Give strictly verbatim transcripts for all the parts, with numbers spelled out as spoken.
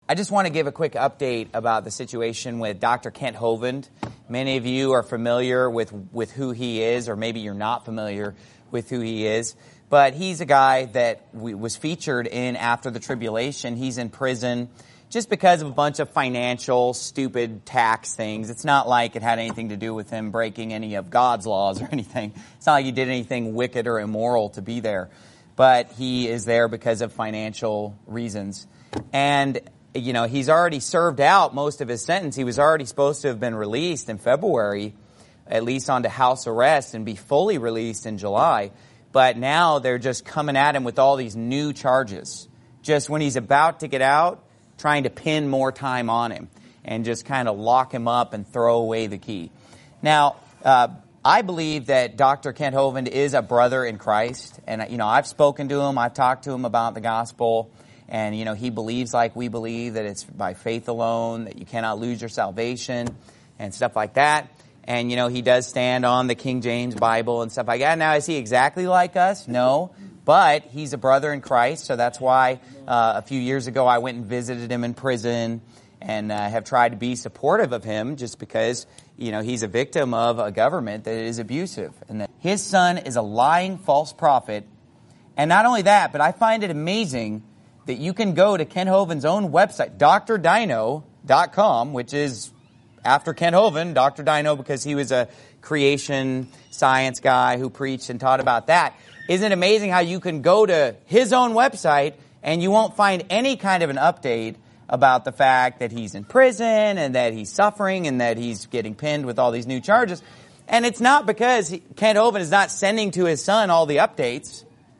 I just want to give a quick update about the situation with Doctor Kent Hovind. Many of you are familiar with, with who he is, or maybe you're not familiar with who he is. But he's a guy that we, was featured in After the Tribulation. He's in prison just because of a bunch of financial, stupid tax things. It's not like it had anything to do with him breaking any of God's laws or anything. It's not like he did anything wicked or immoral to be there. But he is there because of financial reasons. And you know, he's already served out most of his sentence. He was already supposed to have been released in February, at least onto house arrest, and be fully released in July. But now they're just coming at him with all these new charges. Just when he's about to get out, trying to pin more time on him and just kind of lock him up and throw away the key. Now, uh, I believe that Doctor Kent Hovind is a brother in Christ. And, you know, I've spoken to him. I've talked to him about the gospel. And, you know, he believes like we believe, that it's by faith alone, that you cannot lose your salvation and stuff like that. And, you know, he does stand on the King James Bible and stuff like that. Now, is he exactly like us? No. But he's a brother in Christ, so that's why uh, a few years ago I went and visited him in prison and uh, have tried to be supportive of him just because, you know, he's a victim of a government that is abusive. And that his son is a lying false prophet. And not only that, but I find it amazing that you can go to Kent Hovind's own website, D R Dino dot com, which is after Kent Hovind, Doctor Dino, because he was a creation science guy who preached and taught about that. Isn't it amazing how you can go to his own website and you won't find any kind of an update about the fact that he's in prison and that he's suffering and that he's getting pinned with all these new charges. And it's not because he, Kent Hovind is not sending to his son all the updates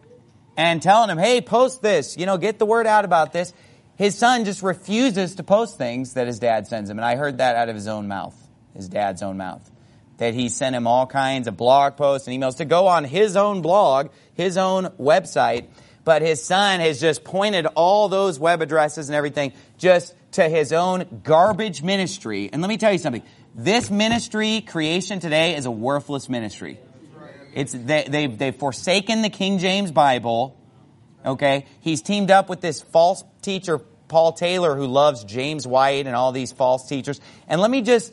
and telling him, hey, post this, you know, get the word out about this. His son just refuses to post things that his dad sends him. And I heard that out of his own mouth, his dad's own mouth, that he sent him all kinds of blog posts and emails to go on his own blog, his own website. But his son has just pointed all those web addresses and everything just to his own garbage ministry. And let me tell you something. This ministry, Creation Today, is a worthless ministry. It's they, they, they've forsaken the King James Bible, okay? He's teamed up with this false teacher, Paul Taylor, who loves James White and all these false teachers. And let me just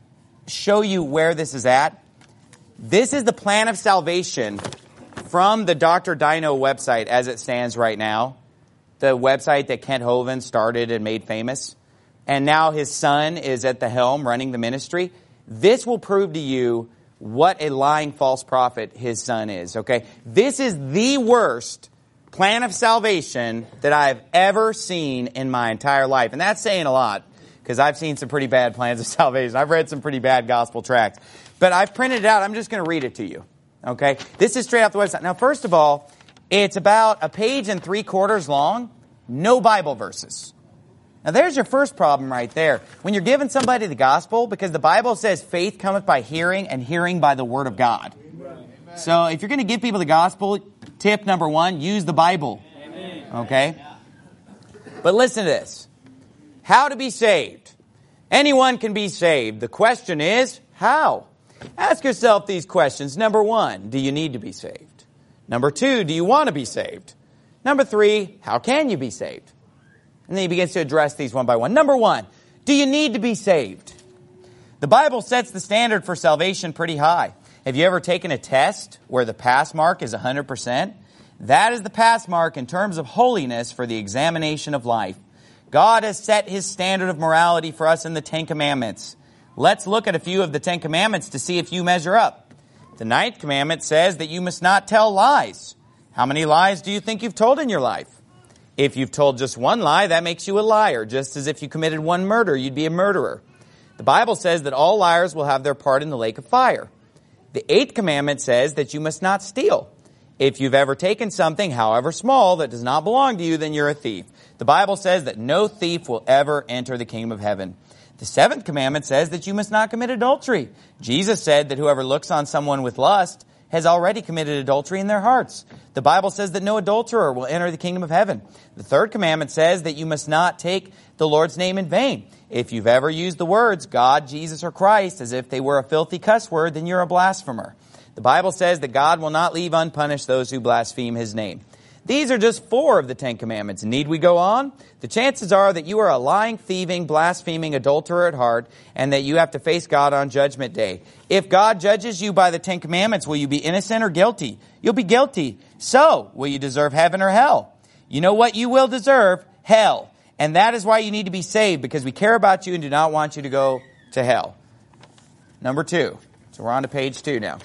show you where this is at. This is the plan of salvation from the Doctor Dino website as it stands right now, the website that Kent Hovind started and made famous. And now his son is at the helm running the ministry. This will prove to you what a lying false prophet his son is, okay? This is the worst plan of salvation that I've ever seen in my entire life. And that's saying a lot, because I've seen some pretty bad plans of salvation. I've read some pretty bad gospel tracts. But I've printed it out. I'm just going to read it to you, okay? This is straight off the website. Now, first of all, it's about a page and three quarters long, no Bible verses. Now, there's your first problem right there. When you're giving somebody the gospel, because the Bible says faith cometh by hearing, and hearing by the word of God. Amen. So if you're going to give people the gospel, tip number one, use the Bible. Amen. Okay? But listen to this. How to be saved. Anyone can be saved. The question is, how? Ask yourself these questions. Number one, do you need to be saved? Number two, do you want to be saved? Number three, how can you be saved? And then he begins to address these one by one. Number one, do you need to be saved? The Bible sets the standard for salvation pretty high. Have you ever taken a test where the pass mark is one hundred percent? That is the pass mark in terms of holiness for the examination of life. God has set His standard of morality for us in the Ten Commandments. Let's look at a few of the Ten Commandments to see if you measure up. The Ninth Commandment says that you must not tell lies. How many lies do you think you've told in your life? If you've told just one lie, that makes you a liar. Just as if you committed one murder, you'd be a murderer. The Bible says that all liars will have their part in the lake of fire. The Eighth Commandment says that you must not steal. If you've ever taken something, however small, that does not belong to you, then you're a thief. The Bible says that no thief will ever enter the kingdom of heaven. The Seventh Commandment says that you must not commit adultery. Jesus said that whoever looks on someone with lust has already committed adultery in their hearts. The Bible says that no adulterer will enter the kingdom of heaven. The third commandment says that you must not take the Lord's name in vain. If you've ever used the words God, Jesus, or Christ as if they were a filthy cuss word, then you're a blasphemer. The Bible says that God will not leave unpunished those who blaspheme His name. These are just four of the Ten Commandments. Need we go on? The chances are that you are a lying, thieving, blaspheming adulterer at heart, and that you have to face God on Judgment Day. If God judges you by the Ten Commandments, will you be innocent or guilty? You'll be guilty. So, will you deserve heaven or hell? You know what you will deserve? Hell. And that is why you need to be saved, because we care about you and do not want you to go to hell. Number two. So we're on to page two now.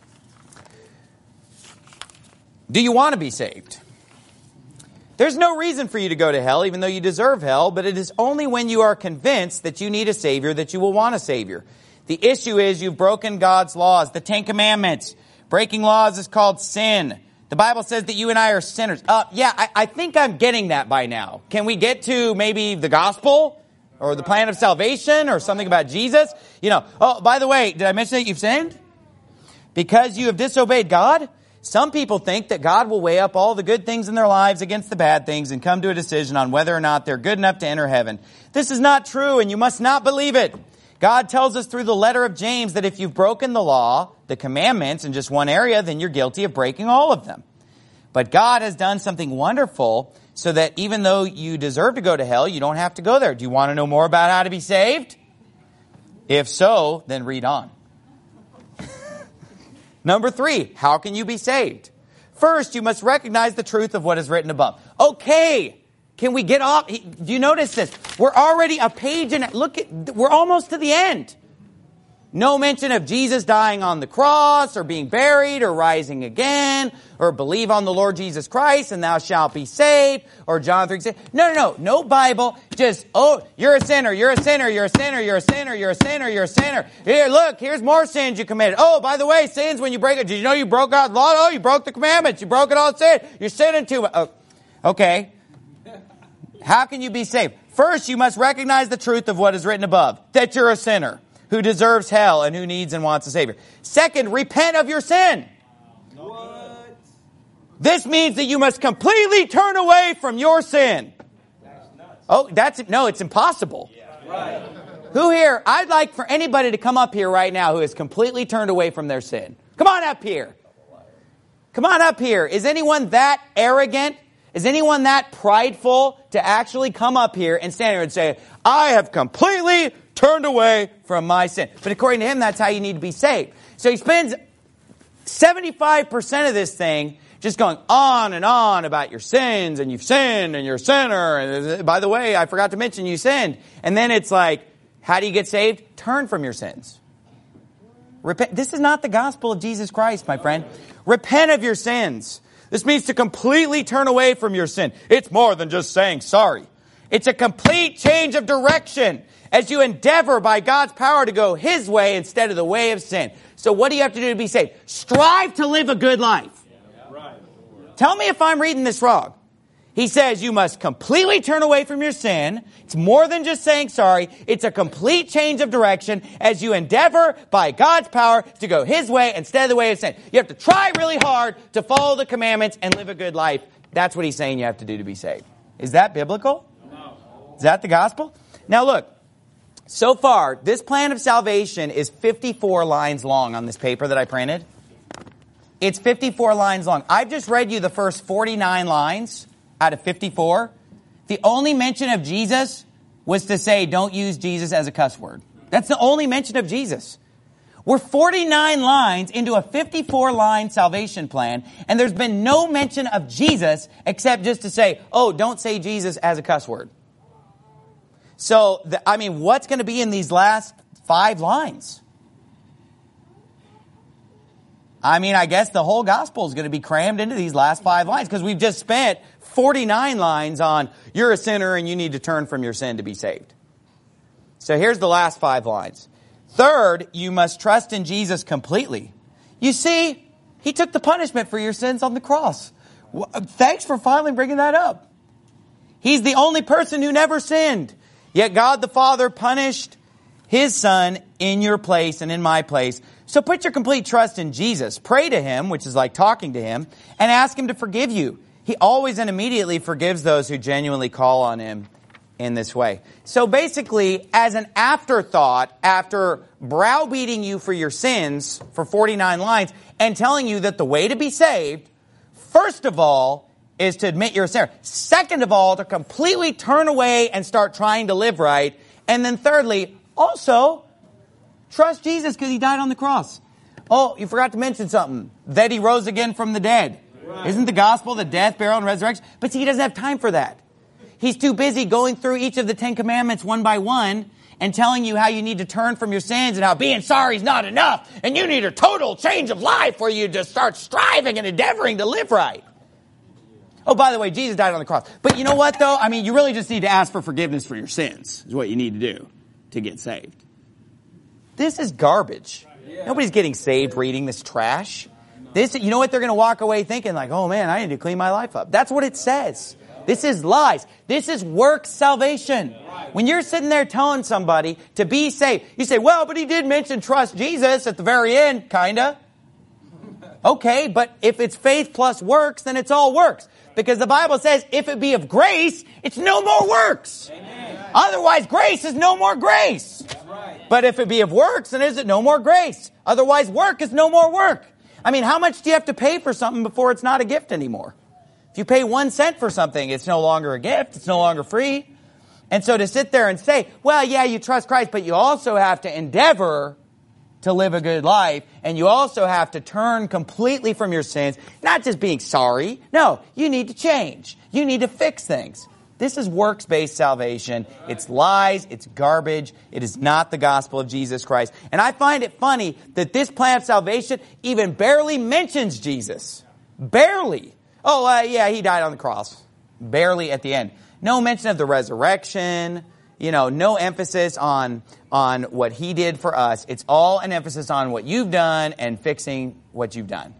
Do you want to be saved? There's no reason for you to go to hell, even though you deserve hell, but it is only when you are convinced that you need a Savior that you will want a Savior. The issue is you've broken God's laws, the Ten Commandments. Breaking laws is called sin. The Bible says that you and I are sinners. Uh, yeah, I, I think I'm getting that by now. Can we get to maybe the gospel or the plan of salvation or something about Jesus? You know, oh, by the way, did I mention that you've sinned? Because you have disobeyed God? Some people think that God will weigh up all the good things in their lives against the bad things and come to a decision on whether or not they're good enough to enter heaven. This is not true, and you must not believe it. God tells us through the letter of James that if you've broken the law, the commandments, in just one area, then you're guilty of breaking all of them. But God has done something wonderful so that even though you deserve to go to hell, you don't have to go there. Do you want to know more about how to be saved? If so, then read on. Number three, how can you be saved? First, you must recognize the truth of what is written above. Okay, can we get off? Do you notice this? We're already a page and look at, we're almost to the end. No mention of Jesus dying on the cross or being buried or rising again or believe on the Lord Jesus Christ and thou shalt be saved or John three six. No, no, no. No Bible. Just, oh, you're a sinner, you're a sinner, you're a sinner, you're a sinner, you're a sinner, you're a sinner. Here, look, here's more sins you committed. Oh, by the way, sins when you break it. Did you know you broke God's law? Oh, you broke the commandments. You broke it all sin. You're sinning too much. Oh, okay. How can you be saved? First, you must recognize the truth of what is written above, that you're a sinner who deserves hell and who needs and wants a Savior. Second, repent of your sin. What? This means that you must completely turn away from your sin. That's nuts. Oh, that's, no, it's impossible. Yeah. Right. Who here, I'd like for anybody to come up here right now who has completely turned away from their sin. Come on up here. Come on up here. Is anyone that arrogant? Is anyone that prideful to actually come up here and stand here and say, I have completely turned away from my sin? But according to him, that's how you need to be saved. So he spends seventy-five percent of this thing just going on and on about your sins, and you've sinned, and you're a sinner, and by the way, I forgot to mention you sinned. And then it's like, how do you get saved? Turn from your sins. Repent. This is not the gospel of Jesus Christ, my friend. Repent of your sins. This means to completely turn away from your sin. It's more than just saying sorry. It's a complete change of direction as you endeavor by God's power to go His way instead of the way of sin. So what do you have to do to be saved? Strive to live a good life. Tell me if I'm reading this wrong. He says you must completely turn away from your sin. It's more than just saying sorry. It's a complete change of direction as you endeavor by God's power to go His way instead of the way of sin. You have to try really hard to follow the commandments and live a good life. That's what he's saying you have to do to be saved. Is that biblical? No. Is that the gospel? Now look, so far, this plan of salvation is fifty-four lines long on this paper that I printed. It's fifty-four lines long. I've just read you the first forty-nine lines out of fifty-four. The only mention of Jesus was to say, don't use Jesus as a cuss word. That's the only mention of Jesus. We're forty-nine lines into a fifty-four line salvation plan, and there's been no mention of Jesus except just to say, oh, don't say Jesus as a cuss word. So, the, I mean, what's going to be in these last five lines? I mean, I guess the whole gospel is going to be crammed into these last five lines because we've just spent forty-nine lines on you're a sinner and you need to turn from your sin to be saved. So here's the last five lines. Third, you must trust in Jesus completely. You see, He took the punishment for your sins on the cross. Thanks for finally bringing that up. He's the only person who never sinned. Yet God the Father punished His Son in your place and in my place. So put your complete trust in Jesus. Pray to Him, which is like talking to Him, and ask Him to forgive you. He always and immediately forgives those who genuinely call on Him in this way. So basically, as an afterthought, after browbeating you for your sins for forty-nine lines and telling you that the way to be saved, first of all, is to admit you're a sinner. Second of all, to completely turn away and start trying to live right. And then thirdly, also, trust Jesus because he died on the cross. Oh, you forgot to mention something. That he rose again from the dead. Right. Isn't the gospel the death, burial, and resurrection? But see, he doesn't have time for that. He's too busy going through each of the Ten Commandments one by one and telling you how you need to turn from your sins and how being sorry is not enough. And you need a total change of life where you just start striving and endeavoring to live right. Oh, by the way, Jesus died on the cross. But you know what, though? I mean, you really just need to ask for forgiveness for your sins is what you need to do to get saved. This is garbage. Nobody's getting saved reading this trash. This, you know what? They're going to walk away thinking like, oh, man, I need to clean my life up. That's what it says. This is lies. This is works salvation. When you're sitting there telling somebody to be saved, you say, well, but he did mention trust Jesus at the very end, kind of. Okay, but if it's faith plus works, then it's all works. Because the Bible says, if it be of grace, it's no more works. Amen. Otherwise, grace is no more grace. Right. But if it be of works, then is it no more grace? Otherwise, work is no more work. I mean, how much do you have to pay for something before it's not a gift anymore? If you pay one cent for something, it's no longer a gift. It's no longer free. And so to sit there and say, well, yeah, you trust Christ, but you also have to endeavor to live a good life, and you also have to turn completely from your sins, not just being sorry. No, you need to change. You need to fix things. This is works-based salvation. It's lies. It's garbage. It is not the gospel of Jesus Christ. And I find it funny that this plan of salvation even barely mentions Jesus. Barely. Oh, uh, yeah, he died on the cross. Barely at the end. No mention of the resurrection. You know, no emphasis on, on what he did for us. It's all an emphasis on what you've done and fixing what you've done.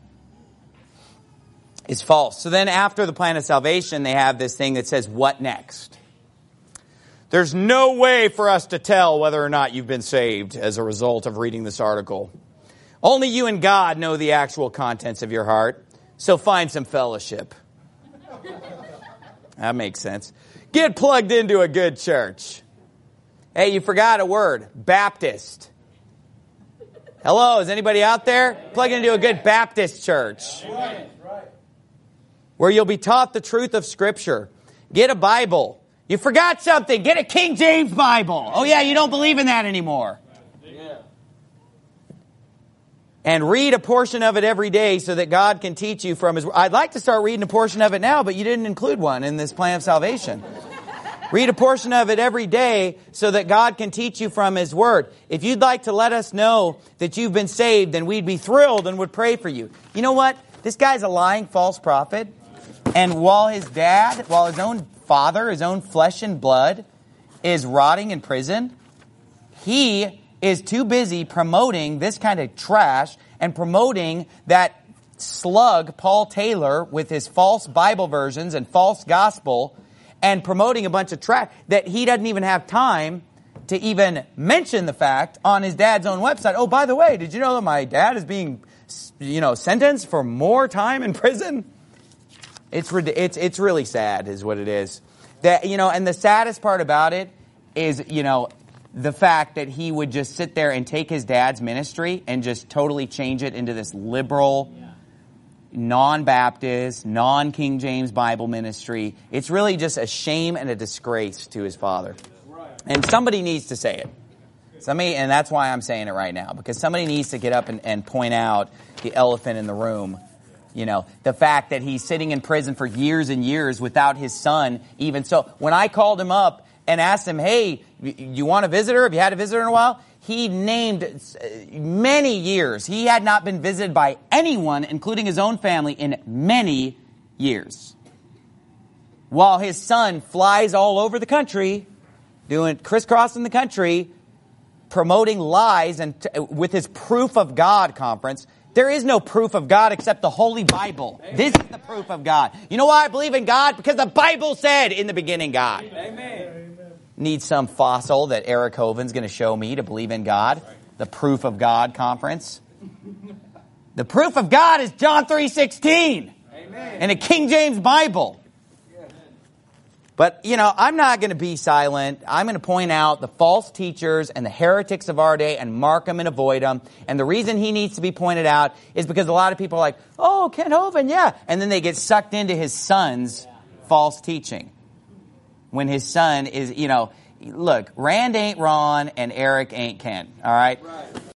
It's false. So then after the plan of salvation, they have this thing that says, what next? There's no way for us to tell whether or not you've been saved as a result of reading this article. Only you and God know the actual contents of your heart. So find some fellowship. That makes sense. Get plugged into a good church. Hey, you forgot a word. Baptist. Hello, is anybody out there? Plug into a good Baptist church. Where you'll be taught the truth of Scripture. Get a Bible. You forgot something. Get a King James Bible. Oh yeah, you don't believe in that anymore. And read a portion of it every day so that God can teach you from His Word. I'd like to start reading a portion of it now, but you didn't include one in this plan of salvation. Read a portion of it every day so that God can teach you from His Word. If you'd like to let us know that you've been saved, then we'd be thrilled and would pray for you. You know what? This guy's a lying false prophet. And while his dad, while his own father, his own flesh and blood, is rotting in prison, he is too busy promoting this kind of trash and promoting that slug, Paul Taylor, with his false Bible versions and false gospel, and promoting a bunch of trash that he doesn't even have time to even mention the fact on his dad's own website. Oh, by the way, did you know that my dad is being, you know, sentenced for more time in prison? It's it's it's really sad, is what it is. That, you know, and the saddest part about it is, you know, the fact that he would just sit there and take his dad's ministry and just totally change it into this liberal, yeah. non-Baptist, non-King James Bible ministry. It's really just a shame and a disgrace to his father. And somebody needs to say it. Somebody, and that's why I'm saying it right now, because somebody needs to get up and, and point out the elephant in the room. You know, the fact that he's sitting in prison for years and years without his son even. So when I called him up and asked him, hey, you want a visitor? Have you had a visitor in a while? He named many years. He had not been visited by anyone, including his own family, in many years. While his son flies all over the country, doing crisscrossing the country, promoting lies and t- with his Proof of God conference. There is no proof of God except the Holy Bible. Amen. This is the proof of God. You know why I believe in God? Because the Bible said in the beginning God. Amen. Need some fossil that Eric Hoven's going to show me to believe in God. The Proof of God conference. The proof of God is John three sixteen. Amen. And a King James Bible. But, you know, I'm not going to be silent. I'm going to point out the false teachers and the heretics of our day and mark them and avoid them. And the reason he needs to be pointed out is because a lot of people are like, oh, Kent Hovind, yeah. And then they get sucked into his son's false teaching. When his son is, you know, look, Rand ain't Ron and Eric ain't Kent, all right? Right.